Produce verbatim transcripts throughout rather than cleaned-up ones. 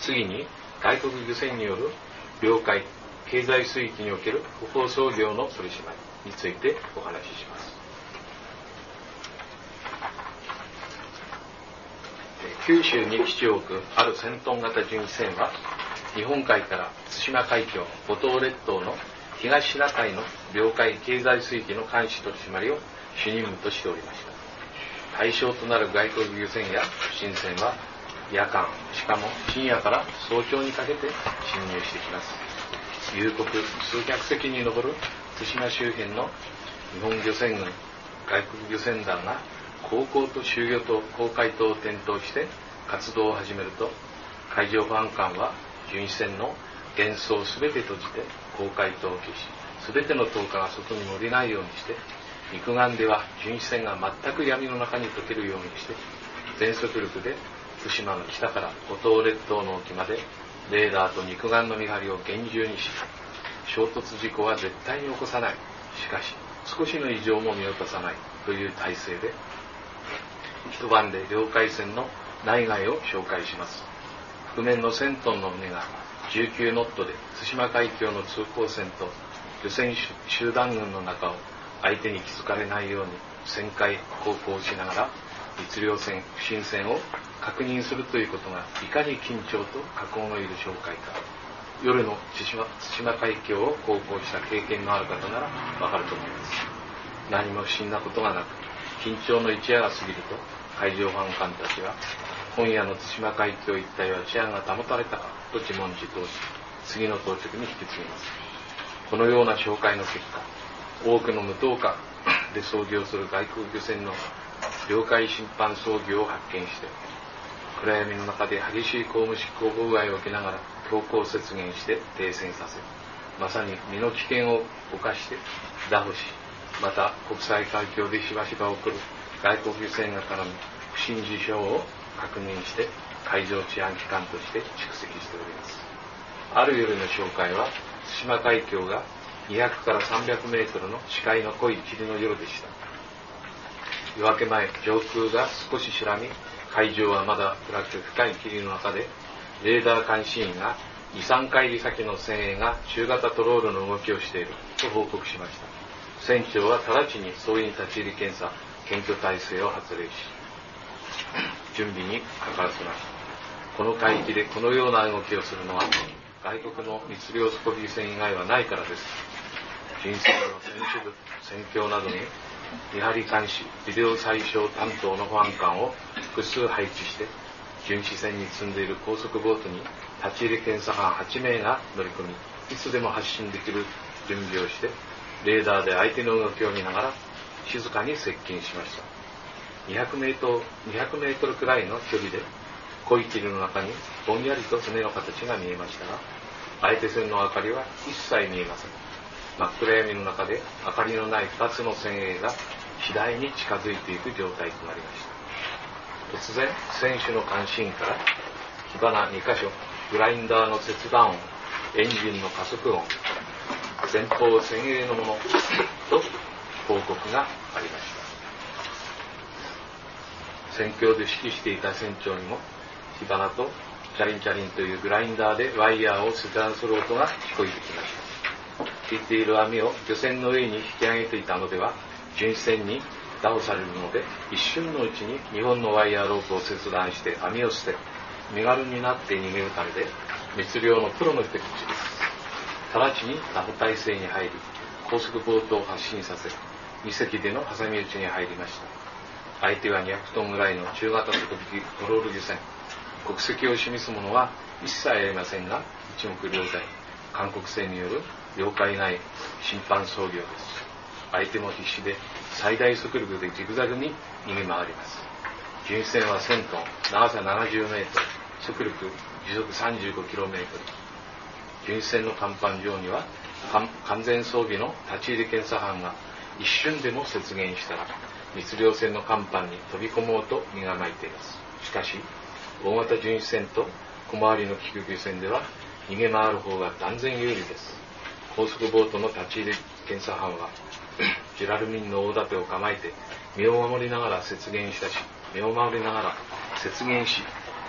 次に外国漁船による領海経済水域における不法操業の取り締まりについてお話しします。九州に基地を置くあるせんトン型巡視船は、日本海から対馬海峡、五島列島の東シナ海の領海経済水域の監視取り締まりを主任務としておりました。対象となる外国漁船や不審船は、夜間、しかも深夜から早朝にかけて侵入してきます。夕刻数百隻に上る対馬周辺の日本漁船群、外国漁船団が航行と集魚と航海等を点灯して活動を始めると、海上保安官は巡視船の舷倉すべて閉じて航海灯を消し、すべての灯火が外に漏れないようにして、肉眼では巡視船が全く闇の中に溶けるようにして、全速力で対馬の北から五島列島の沖までレーダーと肉眼の見張りを厳重にし、衝突事故は絶対に起こさない、しかし少しの異常も見落とさないという体制で、一晩で領海線の内外を紹介します。覆面のせんトンの船がじゅうきゅうノットで対馬海峡の通行線と漁船集団群の中を相手に気づかれないように旋回航行しながら密漁船、不審船を確認するということがいかに緊張と禍根のいる紹介か、夜の対馬、対馬海峡を航行した経験のある方ならわかると思います。何も不審なことがなく、緊張の一夜が過ぎると海上保安官たちは、今夜の対馬海峡一帯は治安が保たれたかと自問自答し、次の当直に引き継ぎます。このような紹介の結果、多くの無灯火で操業する外国漁船の領海侵犯操業を発見して、暗闇の中で激しい公務執行妨害を受けながら強行接舷して停船させ、まさに身の危険を冒して拿捕し、また国際海峡でしばしば起こる外国漁船が絡む不審事象を確認して海上治安機関として蓄積しております。ある夜の紹介は、対馬海峡がにひゃくからさんびゃくメートルの視界の濃い霧の夜でした。夜明け前、上空が少し白み、海上はまだ暗く深い霧の中で、レーダー監視員がに、さんかいり先の船影が中型トロールの動きをしていると報告しました。船長は直ちに総員立ち入り検査、検挙体制を発令し、準備にかからせました。この海域でこのような動きをするのは、外国の密漁底引き船以外はないからです。巡視船の船首部、船橋などに見張り監視、ビデオ採証担当の保安官を複数配置して、巡視船に積んでいる高速ボートに立ち入り検査班はちめいが乗り込み、いつでも発進できる準備をして、レーダーで相手の動きを見ながら静かに接近しました。にひゃくメートル、にひゃくメートルくらいの距離で濃い霧の中にぼんやりと船の形が見えましたが、相手船の明かりは一切見えません。真っ暗闇の中で明かりのない二つの船影が次第に近づいていく状態となりました。突然、船首の監視員から火花にかしょ、グラインダーの切断音、エンジンの加速音、前方船影のものと報告がありました。船橋で指揮していた船長にも火花とチャリンチャリンというグラインダーでワイヤーを切断する音が聞こえてきました。引いている網を漁船の上に引き上げていたのでは、巡視船に拿捕されるので、一瞬のうちににほんのワイヤーロープを切断して網を捨て、身軽になって逃げるためで、密漁のプロの手口です。直ちに拿捕体制に入り、高速ボートを発進させ、に隻での挟み撃ちに入りました。相手はにひゃくトンぐらいの中型底引きトロール漁船。国籍を示すものは一切ありませんが、一目瞭然、韓国船による領海内侵犯操業です。相手も必死で最大速力でジグザグに逃げ回ります。巡視船はせんトン、長さななじゅうメートル、速力時速さんじゅうごキロメートル。巡視船の甲板上には完全装備の立ち入り検査班が一瞬でも接舷したら密漁船の甲板に飛び込もうと身構えています。しかし大型巡視船と小回りの気球船では逃げ回る方が断然有利です。高速ボートの立ち入り検査班はジュラルミンの大盾を構えて身を守りながら接舷したし、身を守りながら接舷し、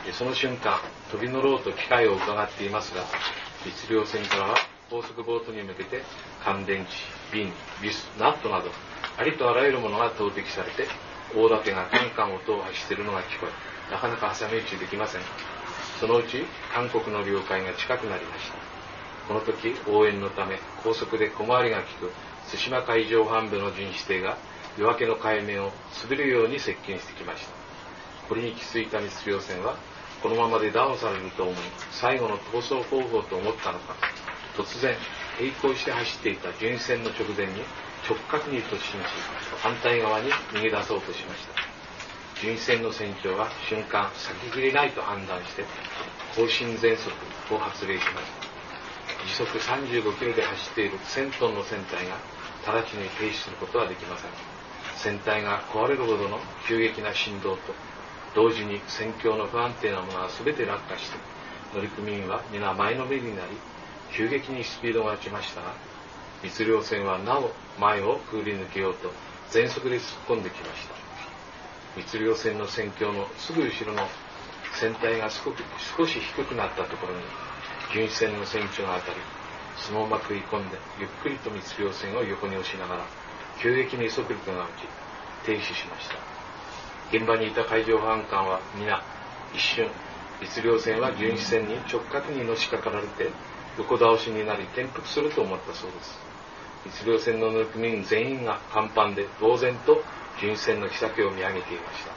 その瞬間、飛び乗ろうと機会を伺っていますが、密漁船からは高速ボートに向けて乾電池、瓶、ビス、ナットなどありとあらゆるものが投擲されて、大竹がカンカン音を発しているのが聞こえ、なかなか挟み撃ちできません。そのうち韓国の領海が近くなりました。この時、応援のため高速で小回りが利く対馬海上保安部の巡視艇が夜明けの海面を滑るように接近してきました。これに気づいた密漁船は、このままでダウンされると思い、最後の逃走方法と思ったのか、突然並行して走っていた巡視船の直前に直角に突進し、反対側に逃げ出そうとしました。巡視船の船長は瞬間先切れないと判断して後進全速を発令しました。時速さんじゅうごキロで走っているせんトンの船体が直ちに停止することはできません。船体が壊れるほどの急激な振動と同時に船橋の不安定なものが全て落下して、乗組員は皆前のめりになり、急激にスピードが落ちましたが、密漁船はなお前をくぐり抜けようと全速で突っ込んできました。密漁船の船橋のすぐ後ろの船体が少し低くなったところに巡視船の船長が当たり、そのまま食い込んでゆっくりと密漁船を横に押しながら急激に速力が落ち停止しました。現場にいた海上保安官は皆一瞬、密漁船は巡視船に直角にのしかかられて横倒しになり転覆すると思ったそうです。密漁船の乗組員全員が甲板で呆然と巡視船のひ先を見上げていました。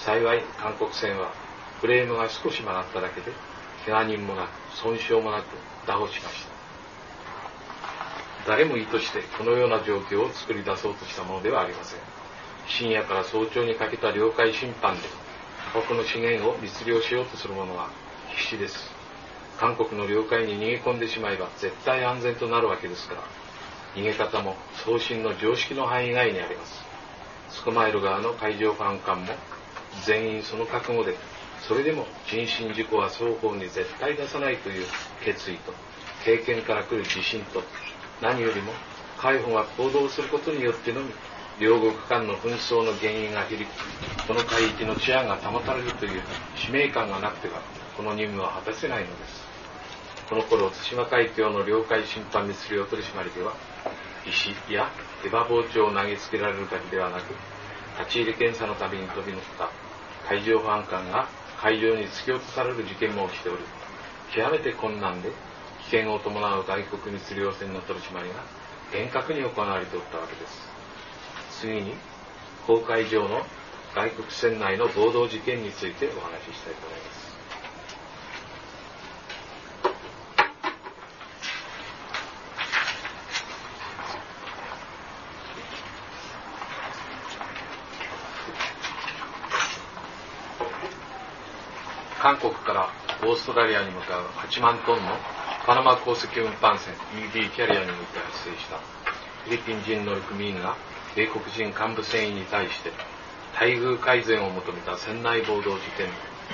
幸い韓国船はフレームが少し曲がっただけで怪我人もなく損傷もなく打破しました。誰も意図してこのような状況を作り出そうとしたものではありません。深夜から早朝にかけた領海侵犯で他国の資源を密漁しようとする者は必死です。韓国の領海に逃げ込んでしまえば絶対安全となるわけですから、逃げ方も送信の常識の範囲外にあります。スコマイル側の海上保安官も全員その覚悟で、それでも人身事故は双方に絶対出さないという決意と経験から来る自信と、何よりも海保が行動することによってのみ両国間の紛争の原因が響き、この海域の治安が保たれるという使命感がなくてはこの任務は果たせないのです。この頃、対馬海峡の領海侵犯密漁取締りでは、石や手羽包丁を投げつけられるだけではなく、立ち入り検査のたびに飛び乗った海上保安官が海上に突き落とされる事件も起きており、極めて困難で危険を伴う外国密漁船の取り締まりが厳格に行われておったわけです。次に、公海上の外国船内の暴動事件についてお話ししたいと思います。韓国からオーストラリアに向かうはちまんトンのパナマ鉱石運搬船 イーディー キャリアにおいて発生したフィリピン人乗組員が米国人幹部船員に対して待遇改善を求めた船内暴動事件、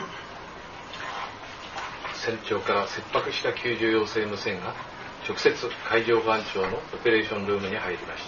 船長から切迫した救助要請無線が直接海上保安庁のオペレーションルームに入りました。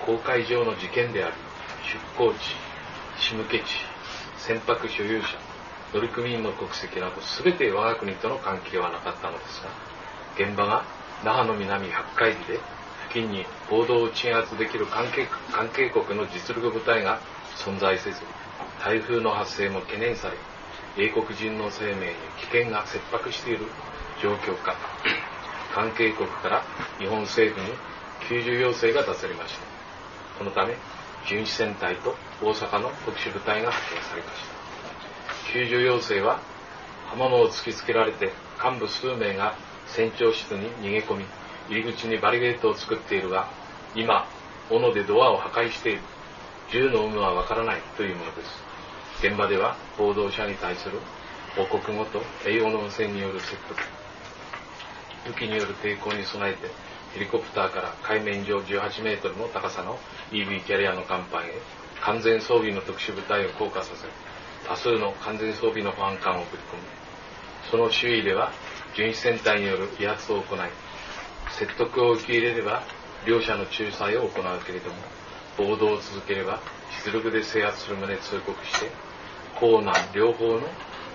公海上の事件であり、出港地、仕向け地、船舶所有者、乗組員の国籍など全て我が国との関係はなかったのですが、現場が那覇の南ひゃっかいりで付近に暴動を鎮圧できる関係、関係国の実力部隊が存在せず、台風の発生も懸念され、英国人の生命に危険が切迫している状況下、関係国から日本政府に救助要請が出されました。このため巡視船隊と大阪の特殊部隊が派遣されました。救助要請は刃物を突きつけられて幹部数名が船長室に逃げ込み、入り口にバリケードを作っているが、今斧でドアを破壊している、銃の有無はわからないというものです。現場では報道者に対する報告語と英語の無線による説得、武器による抵抗に備えてヘリコプターから海面上じゅうはちメートルの高さの イーブイ キャリアの甲板へ完全装備の特殊部隊を降下させ、多数の完全装備の保安官を送り込む。その周囲では巡視船隊による威圧を行い、説得を受け入れれば両者の仲裁を行うけれども、暴動を続ければ実力で制圧する旨通告して、公難両方の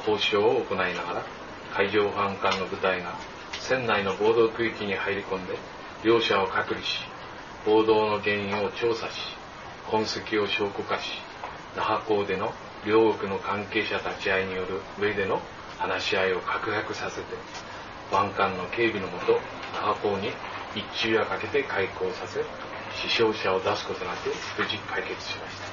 交渉を行いながら、海上保安官の部隊が船内の暴動区域に入り込んで両者を隔離し、暴動の原因を調査し、痕跡を証拠化し、那覇港での両国の関係者立ち会いによる上での話し合いを確約させて、保安官の警備のもと、那覇港に一昼夜かけて開港させ、死傷者を出すことなく無事解決しました。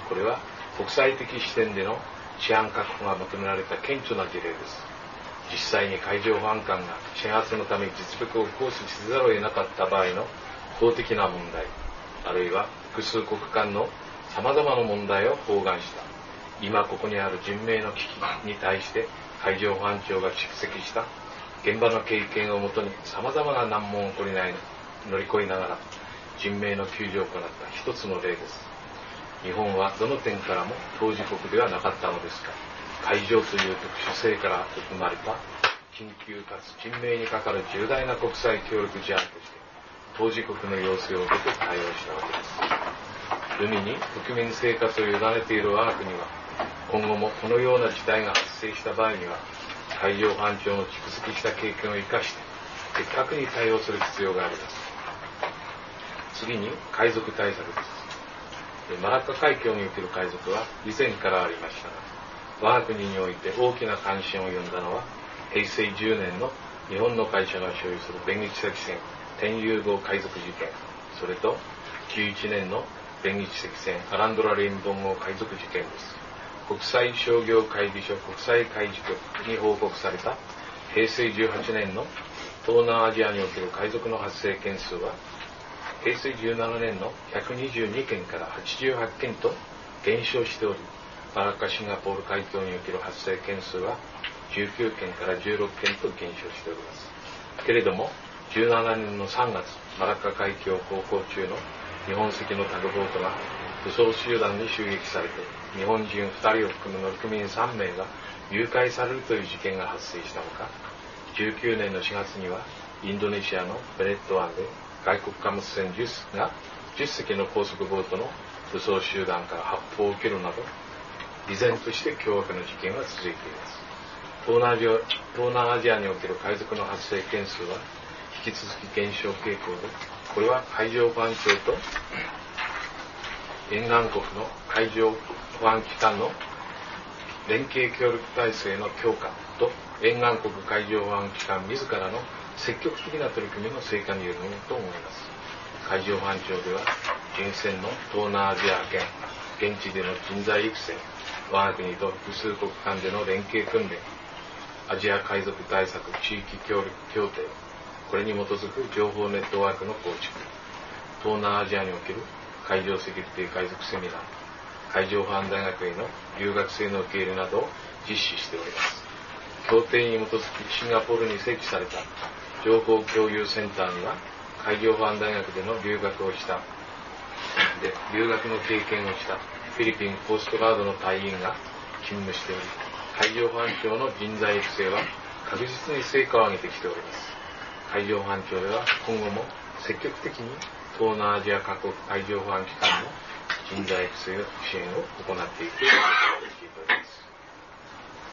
これは国際的視点での治安確保が求められた顕著な事例です。実際に海上保安官が鎮圧のため実力を行使せざるを得なかった場合の法的な問題、あるいは複数国間の様々な問題を包含した、今ここにある人命の危機に対して海上保安庁が蓄積した現場の経験をもとに様々な難問を取りない乗り越えながら人命の救助を行った一つの例です。日本はどの点からも当事国ではなかったのですが、海上という特殊性から生まれた緊急かつ人命にかかる重大な国際協力事案として当事国の要請を受けて対応したわけです。海に国民生活を委ねている我が国は、今後もこのような事態が発生した場合には海上保安庁の蓄積した経験を生かして的確に対応する必要があります。次に海賊対策です。マラッカ海峡における海賊は以前からありましたが、我が国において大きな関心を呼んだのはへいせいじゅうねんの日本の会社が所有する弁撃隻船天竜号海賊事件、それとじゅういちねんの弁撃隻船アランドラレインボン号海賊事件です。国際商業会議所国際海事局に報告されたへいせいじゅうはちねんの東南アジアにおける海賊の発生件数はへいせいじゅうななねんのひゃくにじゅうにけんからはちじゅうはちけんと減少しており、マラッカシンガポール海峡における発生件数はじゅうきゅうけんからじゅうろっけんと減少しております。けれどもじゅうななねんのさんがつ、マラッカ海峡を航行中の日本籍のタグボートが武装集団に襲撃されて日本人ふたりを含む乗組員さんめいが誘拐されるという事件が発生したほか、じゅうきゅうねんのしがつにはインドネシアのベネット湾で外国貨物船じゅっがじゅっせきの高速ボートの武装集団から発砲を受けるなど、依然として凶悪な事件が続いています。東南アジア、東南アジアにおける海賊の発生件数は引き続き減少傾向で、これは海上保安庁と沿岸国の海上保安機関の連携協力体制の強化と沿岸国海上保安機関自らの積極的な取り組みの成果によるものと思います。海上保安庁では巡船の東南アジア圏、現地での人材育成、我が国と複数国間での連携訓練、アジア海賊対策地域協力協定、これに基づく情報ネットワークの構築、東南アジアにおける海上セキュリティ海賊セミナー、海上保安大学への留学生の受け入れなどを実施しております。協定に基づきシンガポールに設置された情報共有センターには海上保安大学での留学をしたで留学の経験をしたフィリピンコーストガードの隊員が勤務しており、海上保安庁の人材育成は確実に成果を上げてきております。海上保安庁では今後も積極的に東南アジア各国海上保安機関の人材育成支援を行っていくということをしています。